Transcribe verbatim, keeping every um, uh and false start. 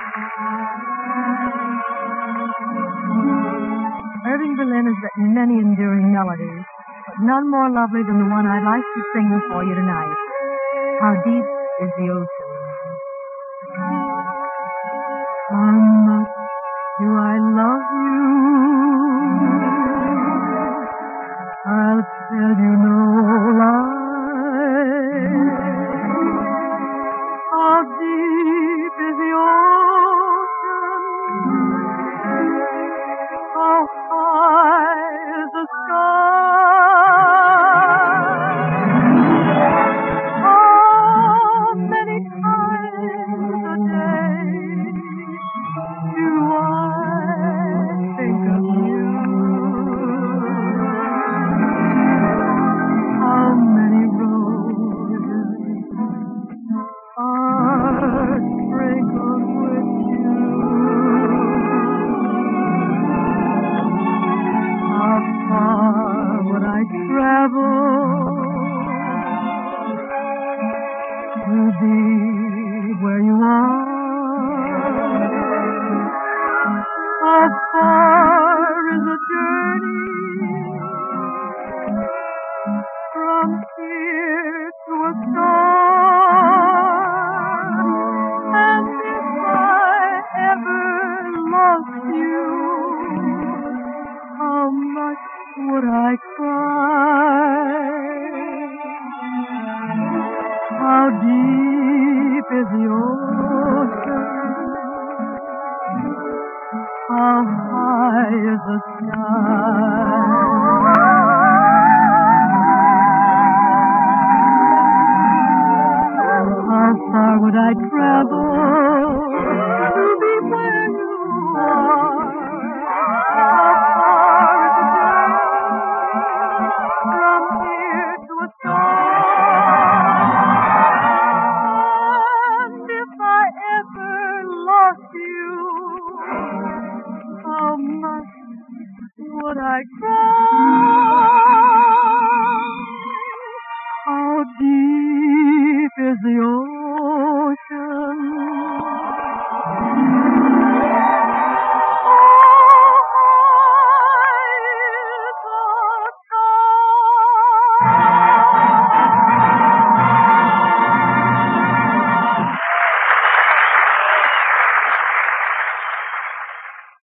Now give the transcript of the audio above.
Irving Berlin has written many enduring melodies, but none more lovely than the one I'd like to sing for you tonight. How deep is the ocean? How much do I love you? I'll tell you no lie. How deep is the ocean? How high is the sky? How many times a day do I think of you? How many roses are sprinkled with you? How far would I travel to be where you are? How far is the journey from here to a star? And if I ever lost you, how much would I cry? How deep is the ocean? How high is the sky?